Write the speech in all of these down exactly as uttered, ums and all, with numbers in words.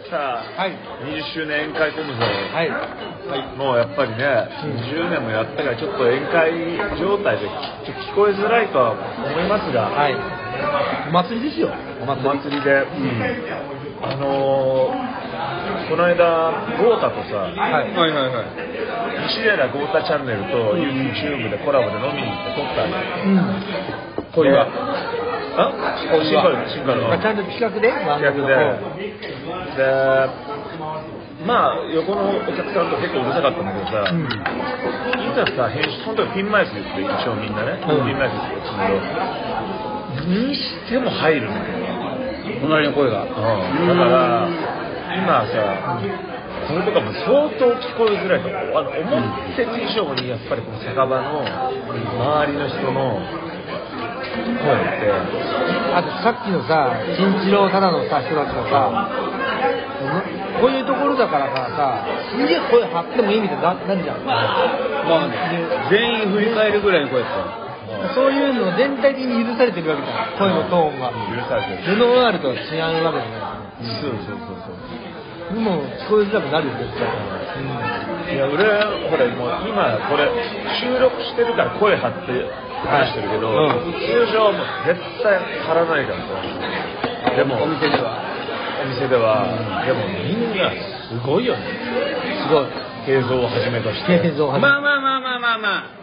さあ、はい、にじゅっしゅうねん宴会コムゾ、はい、もうやっぱりね、うん、じゅうねんもやったからちょっと宴会状態でちょっと聞こえづらいとは思いますが、はい、 お祭りですよ。 お祭り、お祭りで、うん、あのー、この間ゴータとさ、はいはいはいはい、西寺ゴータチャンネルと YouTube でコラボで飲みに行って撮ったんだよ。これはあシンバルシンバルのちゃんと企画で企画ででまあ横のお客さんと結構うるさかったんだけどさ、うん、いざさ編集その時ピンマイク言って一応みんなね、うん、ピンマイク言ってたけどにしても入るんだよ隣の声が、うん、 だから今さそれとかも相当聞こえづらいとあの思ってる以上にやっぱりこの酒場の周りの人の声ってあとさっきのさ新一郎ただのさ人たちのさこういうところだからかさすげえ声張ってもいいみたいになるじゃん、まあ、 全員振り返るぐらいの声ってそういうの全体的に許されてるわけじゃん声のトーンが許されてるルノワールとは違うわけじゃない、 うん、そうそうそうそうでも聞こえづらくなるよ絶対、 うん、いや俺これもう今これ収録してるから声張って話してるけど、はいうん、通常も絶対張らないからさでもお店ではお店では、うん、でもみんなすごいよねすごい映像をはじめとして映像をはじめまあまあまあまあまあまあ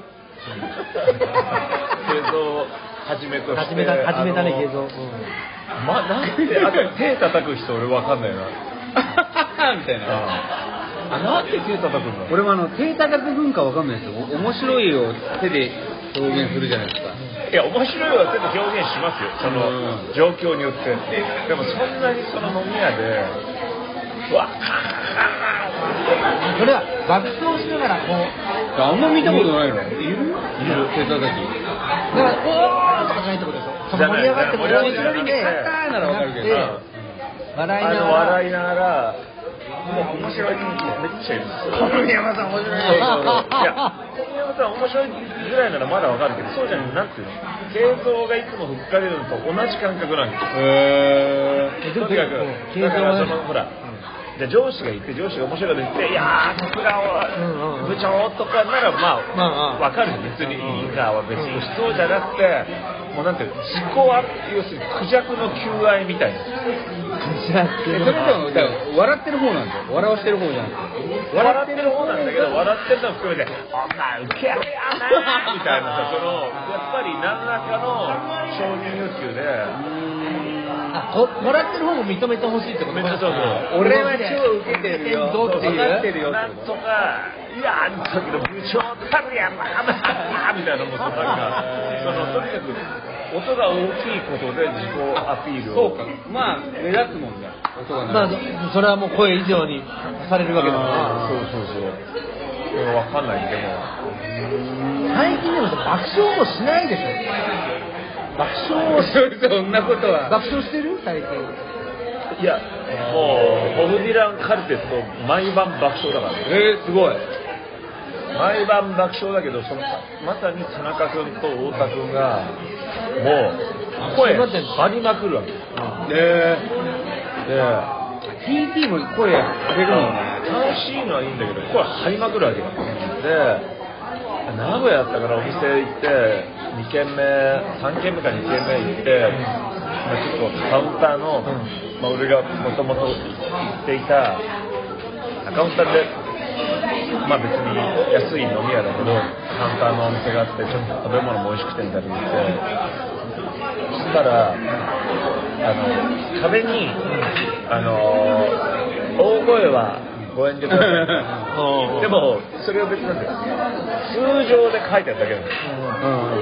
映像をはじめとして始めた始めたね映像、うん、 まなんであと手叩く人俺わかんないなみたいなあなんで手叩くんだ俺もあの手叩く文化わかんないですよ面白いを手で表現するじゃないですかいや面白いは手で表現しますよその、うん、状況によってでもそんなにその飲み屋でわっそれは爆笑しながらこうあんま見たことないのいるいる手叩きだからおーとかじゃないってことでしょその盛り上がって盛り上がってやったーならわかるけど笑いながら笑いながらもう面白いめっちゃいる小宮山さん面白いそうそうそういや小宮山さん面白いぐらいならまだわかるけどそうじゃなくて映像がいつも吹っかれるのと同じ感覚なんですよへーとにかくだからそのほらじゃあ上司がいて上司が面白いこと言っていやーさすが部長とかならまあわかる別にいいかは別としてそうじゃなくてもうなんて自己は要するにクジャクの求愛みたいなクジャクそれでも笑ってる方なんですよ笑わしてる方じゃなくて笑ってる方なんだけど笑ってるの含めてお前ウケるやなみたいなさそのやっぱり何らかの承認欲求であもらってる方も認めてほしいってことですかそうそう俺は超ウケてるよ分かってるよなんとかいやあん時の部長たるやなみたいなもうなんかそのとにかく音が大きいことで自己アピールをそうかまあ目立つもんだ音がまあそれはもう声以上にされるわけだからそうそうそう分かんないけど最近でも爆笑もしないでしょ爆笑をそんなことは爆笑してる最近いやもうボブ・ディラン・カルテット毎晩爆笑だからえー、すごい毎晩爆笑だけどそのまさに田中君と太田君がもう声張りまくるわけで、で ティーティー も声張れるのね楽しいのはいいんだけど声張りまくるわけよで名古屋だったからお店行ってに軒目さん軒目かに軒目行って、まあ、ちょっとカウンターの、まあ、俺がもともと行っていたカウンターでまあ別に安い飲み屋だけどカウンターのお店があってちょっと食べ物も美味しくてみたいなの言ってそしたらあの壁にあの大声はご遠慮くださいでもそれを別になんて通常で書いてあるだけなんですよ、うんうん、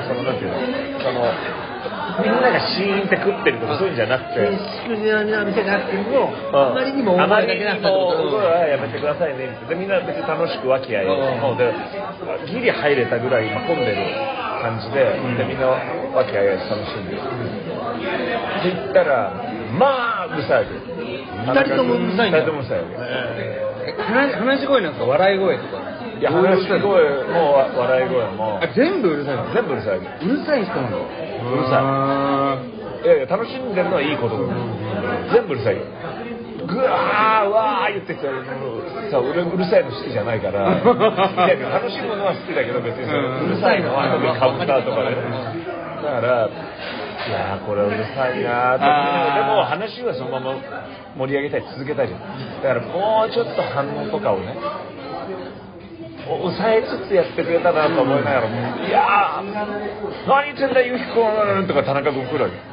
そのなんていうのそのみんながシーンって食ってるとかそういうんじゃなくて祝辞の店があってもあまりにも大声だけなかった大声はやめてくださいねってでみんな別に楽しく和気あいもうでギリ入れたぐらい混んでる感じで、うん、でみんな和気あいあい楽しんでる、うん、って言ったらまあうるさいわけふたりともうるさいんだふたりともうるさいわけ、 えー、話し声なんか笑い声とかいや話し声も笑い声も全部うるさいの全部うるさい。うるさい人なの。 うるさい。いやいや楽しんでるのはいいことだ、うん、全部うるさいよ。ぐわってさ、さ俺うるさいの好きじゃないから好きだけど楽しむのは好きだけど別にうるさいのはカウンターとかで、だからいやーこれうるさいなーと思ってでも話はそのまま盛り上げたい続けたいじゃん。だからもうちょっと反応とかをね抑えつつやってくれたなと思いながら、うん、いやー何言ってんだゆきことか田中君来るわけ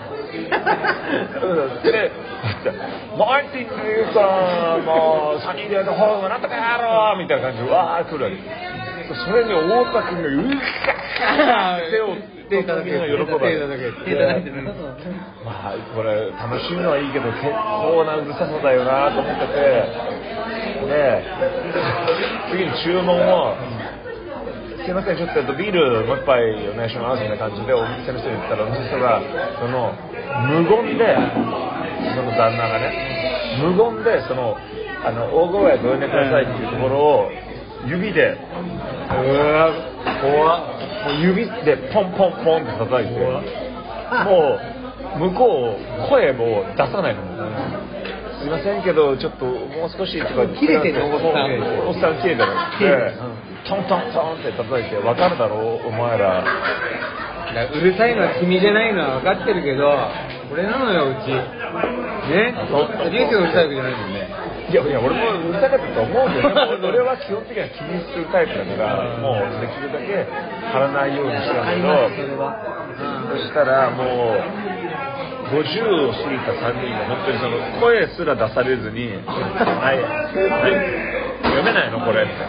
でマーティンっていうかもうサニーデーの方がなんとかやろうみたいな感じでわー来るわけ。それに太田君がうっかー手を手ただけ喜ぶわけ。手ただけまあこれ楽しむのはいいけど結構なうるささだよなと思ってて。で次に注文をすいませんちょっとビールもう一杯お願いしますみたいな感じでお店の人に言ったらお店の人がその無言でその旦那がね無言でそのあの大声でごめんねくださいっていうところを指でうわ怖っもう指でポンポンポンって叩いてもう向こう声も出さないのすいませんけどちょっともう少しとか切れてるおっさんおっさん切れてるでトントントンって叩いて分かるだろうお前らうるさいのは君じゃないのは分かってるけど俺なのようちねリュウスがうるさいわけじゃないもんね。 いやいや俺もうるさかったと思うけど俺は基本的には気にするタイプだからもうできるだけ張らないようにしたんだけどそしたらもうごじゅうを過ぎたさんにんが本当にその声すら出されずに「はいはい読めないのこれ」って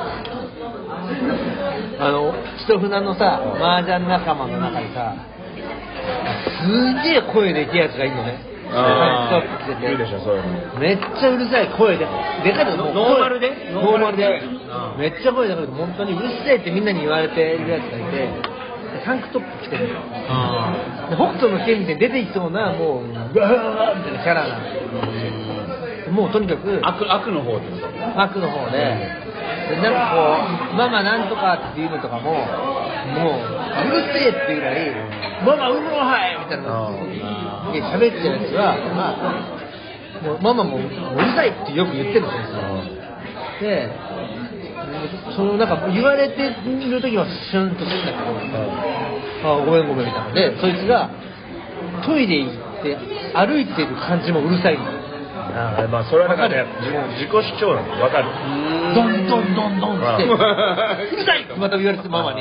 あの一船のさ麻雀仲間の中にさすげえ声でけえやつがいるのね。 ああいいでしょそういうのめっちゃうるさい声ででかいのノーマルでノーマルでめっちゃ声だけど本当にうるせえってみんなに言われているやつがいてタンクトップ着てるの北斗の拳みたいに出ていきそうなもうガーみたいなキャラなんですよ。もうとにかく悪悪の方ってこと悪の方でなんかこうママなんとかっていうのとかももううるせえっていうぐらいママうるはいみたいなで喋ってるやつはまあもうママもうるさいってよく言ってるんですよ。でそのなんか言われてる時はシュンとするんだけど、あごめんごめんみたいなでそいつがトイレ行って歩いてる感じもうるさいの。 あまあそれはなんかね自己主張なの分かる。 ドンドンドンドンってうるさいってまた言われてママに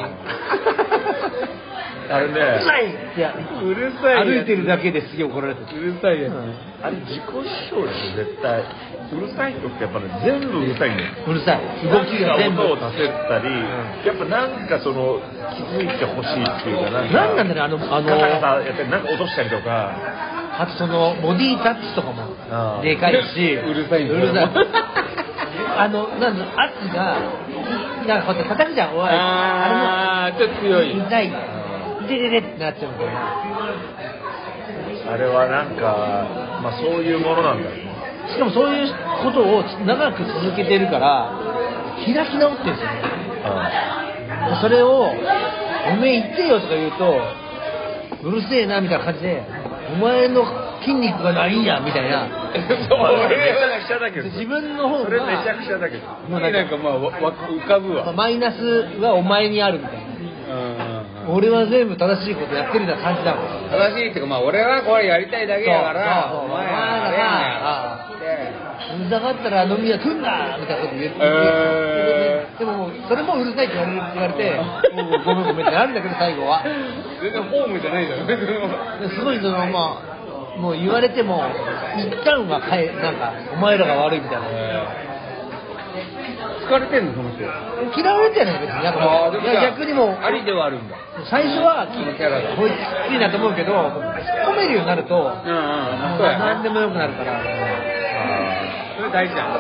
あれねうるさいってうるさい歩いてるだけですげえ怒られてうるさいやつ、うん、 あれ自己主張ですよ絶対うるさい人ってやっぱり、ね、全部うるさいんだよ。 うるさい動きが全部音を出せたり、うん、やっぱなんかその気づいてほしいっていうかなんかなんなんだろうあのあのガタガタやってなんか落としたりとかあとそのボディタッチとかもでかいしうるさいんだようるさいあのなんだ圧がなんかこうやって叩くじゃんおいあれもちょっと強い痛いでででってなっちゃうみたいなあれはなんかまあそういうものなんだよね。 しかもそういうことを長く続けてるから開き直ってるんですよね。ああそれをおめえ言ってよとか言うとうるせえなみたいな感じでお前の筋肉がないんやみたいなそれめちゃくちゃだけど自分の方がそれめちゃくちゃだけどもうなんかまあ浮かぶわマイナスはお前にあるみたいな俺は全部正しいことやってるような感じだもん。 正しいっていうかまあ俺はこれやりたいだけやからお前がうるさかったら飲み屋来んなみたいなこと言って、えー、でもそれもうるさいって言われる言われてもうごめんごめんってなるんだけど最後は全然ホームじゃないじゃんすごいそのまあもう言われても一旦はかえなんかお前らが悪いみたいな、えー疲れてんのその人嫌われてない別になんかもういや逆にもありではあるんだ最初はこいつきついなと思うけど褒めるようになると、うんうん、何でもよくなるからそれ大事だ、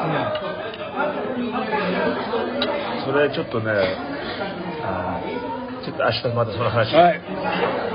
うん、それちょっとねあちょっと明日またその話、 はい